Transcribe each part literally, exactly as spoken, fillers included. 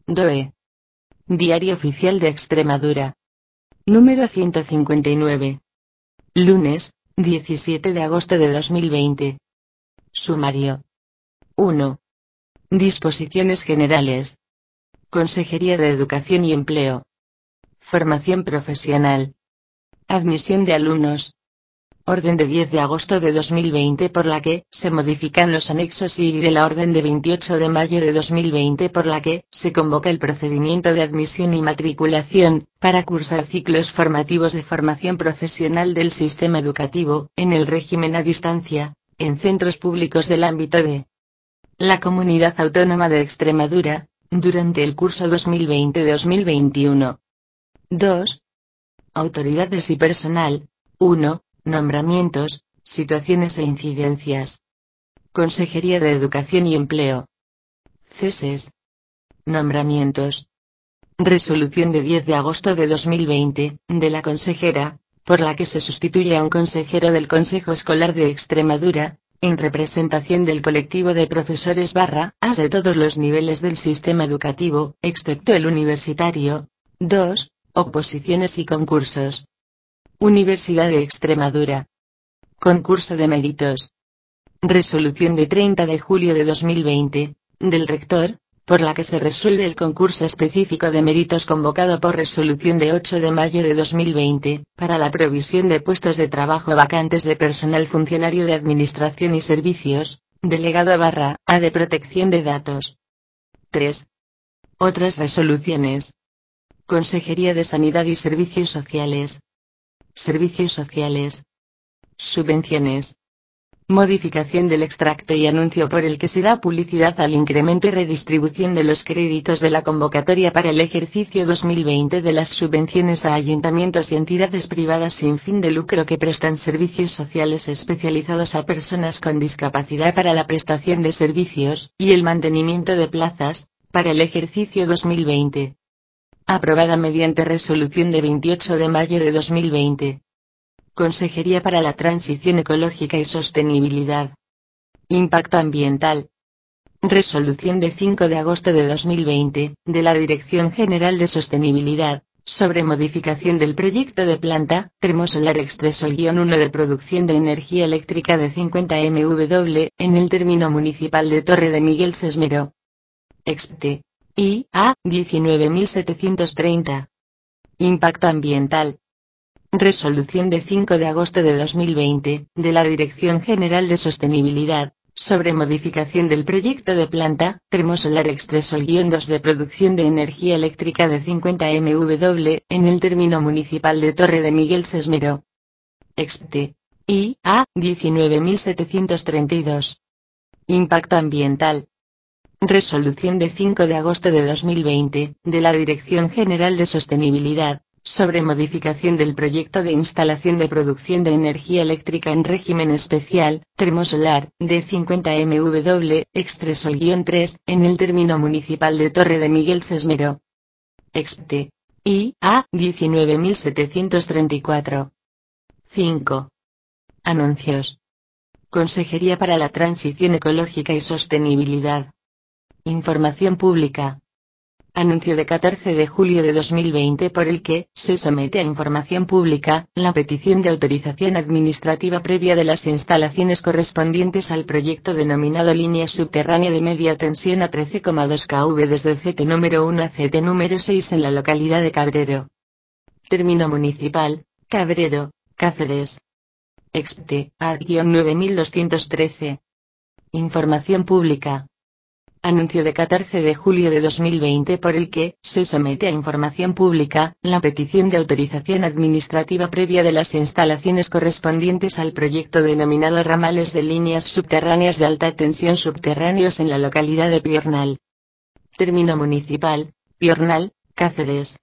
D O E. Diario Oficial de Extremadura. Número ciento cincuenta y nueve. Lunes, diecisiete de agosto de dos mil veinte. Sumario. uno. Disposiciones generales. Consejería de Educación y Empleo. Formación profesional. Admisión de alumnos. Orden de diez de agosto de dos mil veinte por la que se modifican los anexos y de la orden de veintiocho de mayo de dos mil veinte por la que se convoca el procedimiento de admisión y matriculación para cursar ciclos formativos de formación profesional del sistema educativo en el régimen a distancia en centros públicos del ámbito de la Comunidad Autónoma de Extremadura durante el curso dos mil veinte dos mil veintiuno. dos. Autoridades y personal. uno. Nombramientos, situaciones e incidencias. Consejería de Educación y Empleo. Ceses. Nombramientos. Resolución de diez de agosto de dos mil veinte, de la consejera, por la que se sustituye a un consejero del Consejo Escolar de Extremadura, en representación del colectivo de profesores barra as de todos los niveles del sistema educativo, excepto el universitario. dos. Oposiciones y concursos. Universidad de Extremadura. Concurso de méritos. Resolución de treinta de julio de dos mil veinte, del rector, por la que se resuelve el concurso específico de méritos convocado por resolución de ocho de mayo de dos mil veinte, para la provisión de puestos de trabajo vacantes de personal funcionario de Administración y Servicios, delegado barra A de Protección de Datos. tres. Otras resoluciones. Consejería de Sanidad y Servicios Sociales. Servicios sociales. Subvenciones. Modificación del extracto y anuncio por el que se da publicidad al incremento y redistribución de los créditos de la convocatoria para el ejercicio dos mil veinte de las subvenciones a ayuntamientos y entidades privadas sin fin de lucro que prestan servicios sociales especializados a personas con discapacidad para la prestación de servicios y el mantenimiento de plazas, para el ejercicio dos mil veinte. Aprobada mediante resolución de veintiocho de mayo de dos mil veinte. Consejería para la Transición Ecológica y Sostenibilidad. Impacto Ambiental. Resolución de cinco de agosto de dos mil veinte, de la Dirección General de Sostenibilidad, sobre modificación del proyecto de planta termosolar Extresol-uno de producción de energía eléctrica de cincuenta megawatts, en el término municipal de Torre de Miguel Sesmero. Expte. I A diecinueve mil setecientos treinta. Impacto ambiental. Resolución de cinco de agosto de dos mil veinte, de la Dirección General de Sostenibilidad, sobre modificación del proyecto de planta termosolar Extresol-dos de producción de energía eléctrica de cincuenta megawatts, en el término municipal de Torre de Miguel Sesmero. Expte. I A diecinueve mil setecientos treinta y dos. Impacto ambiental. Resolución de cinco de agosto de dos mil veinte, de la Dirección General de Sostenibilidad, sobre modificación del proyecto de instalación de producción de energía eléctrica en régimen especial, termosolar, de cincuenta megawatts, Extresol-tres, en el término municipal de Torre de Miguel Sesmero. Expte. I A diecinueve mil setecientos treinta y cuatro. cinco. Anuncios. Consejería para la Transición Ecológica y Sostenibilidad. Información pública. Anuncio de catorce de julio de dos mil veinte por el que se somete a información pública la petición de autorización administrativa previa de las instalaciones correspondientes al proyecto denominado Línea Subterránea de Media Tensión a trece coma dos kilovoltios desde C T número uno a C T número seis en la localidad de Cabrero. Término municipal, Cabrero, Cáceres. Expte. A nueve mil doscientos trece. Información pública. Anuncio de catorce de julio de dos mil veinte por el que se somete a información pública la petición de autorización administrativa previa de las instalaciones correspondientes al proyecto denominado Ramales de Líneas Subterráneas de Alta Tensión Subterráneos en la localidad de Piornal. Término municipal, Piornal, Cáceres.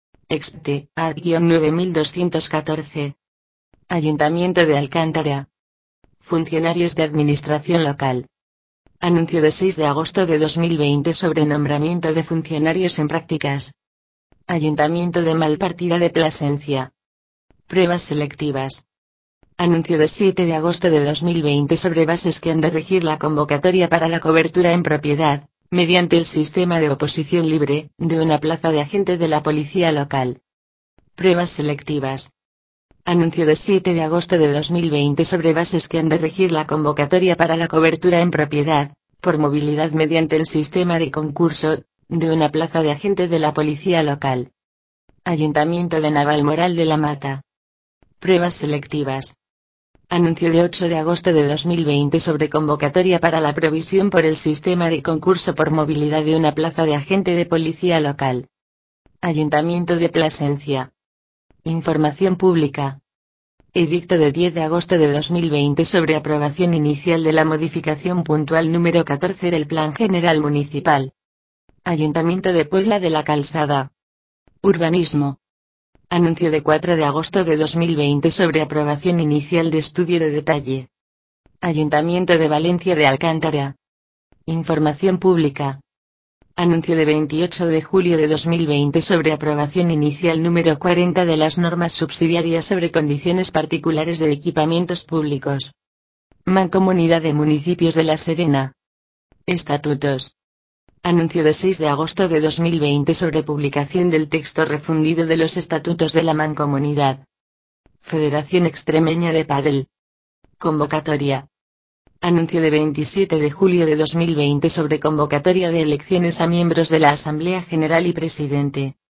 Expte. A nueve mil doscientos catorce. Ayuntamiento de Alcántara. Funcionarios de Administración Local. Anuncio de seis de agosto de dos mil veinte sobre nombramiento de funcionarios en prácticas. Ayuntamiento de Malpartida de Plasencia. Pruebas selectivas. Anuncio de siete de agosto de dos mil veinte sobre bases que han de regir la convocatoria para la cobertura en propiedad, mediante el sistema de oposición libre, de una plaza de agente de la policía local. Pruebas selectivas. Anuncio de siete de agosto de dos mil veinte sobre bases que han de regir la convocatoria para la cobertura en propiedad, por movilidad mediante el sistema de concurso, de una plaza de agente de la policía local. Ayuntamiento de Navalmoral de la Mata. Pruebas selectivas. Anuncio de ocho de agosto de dos mil veinte sobre convocatoria para la provisión por el sistema de concurso por movilidad de una plaza de agente de policía local. Ayuntamiento de Plasencia. Información pública. Edicto de diez de agosto de dos mil veinte sobre aprobación inicial de la modificación puntual número catorce del Plan General Municipal. Ayuntamiento de Puebla de la Calzada. Urbanismo. Anuncio de cuatro de agosto de dos mil veinte sobre aprobación inicial de estudio de detalle. Ayuntamiento de Valencia de Alcántara. Información pública. Anuncio de veintiocho de julio de dos mil veinte sobre aprobación inicial número cuarenta de las normas subsidiarias sobre condiciones particulares de equipamientos públicos. Mancomunidad de Municipios de La Serena. Estatutos. Anuncio de seis de agosto de dos mil veinte sobre publicación del texto refundido de los estatutos de la Mancomunidad. Federación Extremeña de Pádel. Convocatoria. Anuncio de veintisiete de julio de dos mil veinte sobre convocatoria de elecciones a miembros de la Asamblea General y Presidente.